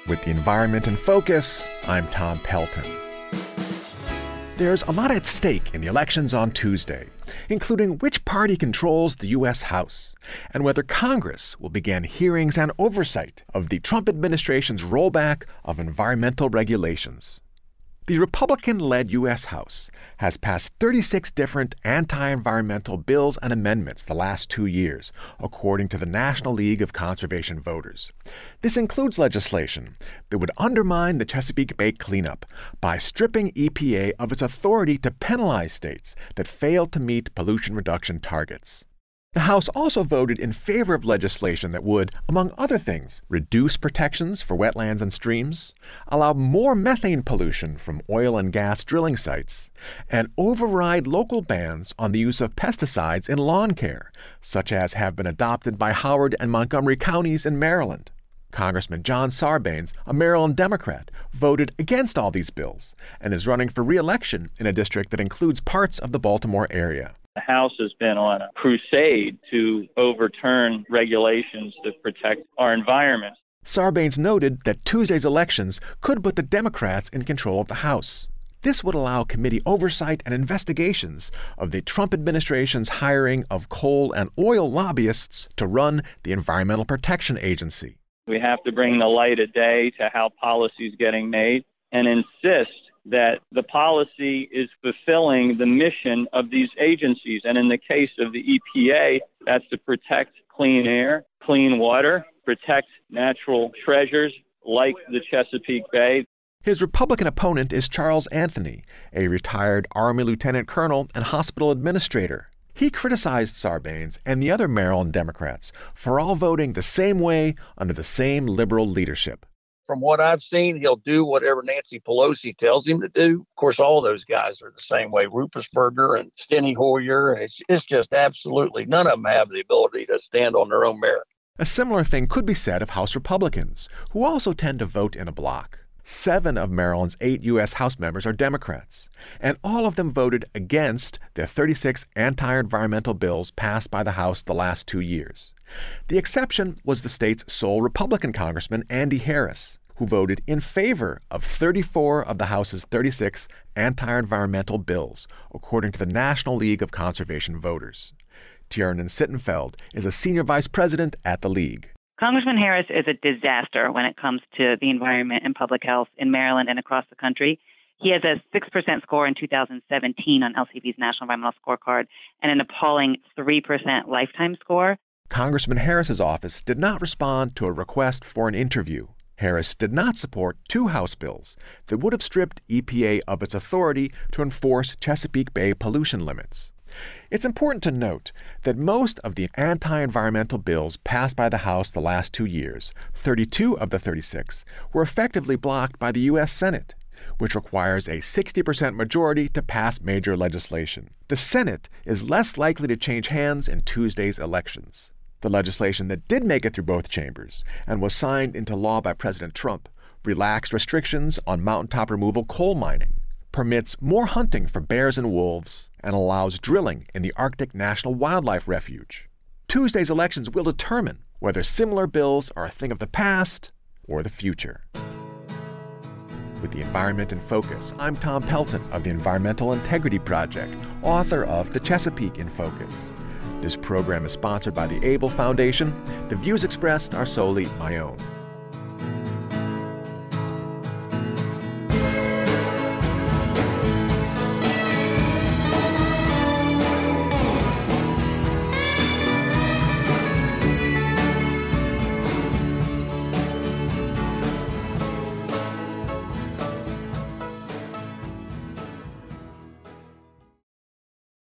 With the environment in focus, I'm Tom Pelton. There's a lot at stake in the elections on Tuesday, including which party controls the U.S. House and whether Congress will begin hearings and oversight of the Trump administration's rollback of environmental regulations. The Republican-led U.S. House has passed 36 different anti-environmental bills and amendments the last 2 years, according to the National League of Conservation Voters. This includes legislation that would undermine the Chesapeake Bay cleanup by stripping EPA of its authority to penalize states that fail to meet pollution reduction targets. The House also voted in favor of legislation that would, among other things, reduce protections for wetlands and streams, allow more methane pollution from oil and gas drilling sites, and override local bans on the use of pesticides in lawn care, such as have been adopted by Howard and Montgomery counties in Maryland. Congressman John Sarbanes, a Maryland Democrat, voted against all these bills and is running for re-election in a district that includes parts of the Baltimore area. The House has been on a crusade to overturn regulations to protect our environment. Sarbanes noted that Tuesday's elections could put the Democrats in control of the House. This would allow committee oversight and investigations of the Trump administration's hiring of coal and oil lobbyists to run the Environmental Protection Agency. We have to bring the light of day to how policy is getting made and insist that the policy is fulfilling the mission of these agencies. And in the case of the EPA, that's to protect clean air, clean water, protect natural treasures like the Chesapeake Bay. His Republican opponent is Charles Anthony, a retired Army lieutenant colonel and hospital administrator. He criticized Sarbanes and the other Maryland Democrats for all voting the same way under the same liberal leadership. From what I've seen, he'll do whatever Nancy Pelosi tells him to do. Of course, all those guys are the same way. Ruppersberger and Steny Hoyer. And it's just absolutely none of them have the ability to stand on their own merit. A similar thing could be said of House Republicans, who also tend to vote in a bloc. 7 of Maryland's 8 U.S. House members are Democrats, and all of them voted against the 36 anti-environmental bills passed by the House the last 2 years. The exception was the state's sole Republican Congressman, Andy Harris, who voted in favor of 34 of the House's 36 anti-environmental bills, according to the National League of Conservation Voters. Tiernan Sittenfeld is a senior vice president at the League. Congressman Harris is a disaster when it comes to the environment and public health in Maryland and across the country. He has a 6% score in 2017 on LCV's National Environmental Scorecard and an appalling 3% lifetime score. Congressman Harris's office did not respond to a request for an interview. Harris did not support 2 House bills that would have stripped EPA of its authority to enforce Chesapeake Bay pollution limits. It's important to note that most of the anti-environmental bills passed by the House the last 2 years, 32 of the 36, were effectively blocked by the U.S. Senate, which requires a 60% majority to pass major legislation. The Senate is less likely to change hands in Tuesday's elections. The legislation that did make it through both chambers and was signed into law by President Trump relaxed restrictions on mountaintop removal coal mining, permits more hunting for bears and wolves, and allows drilling in the Arctic National Wildlife Refuge. Tuesday's elections will determine whether similar bills are a thing of the past or the future. With the environment in focus, I'm Tom Pelton of the Environmental Integrity Project, author of The Chesapeake in Focus. This program is sponsored by the Able Foundation. The views expressed are solely my own.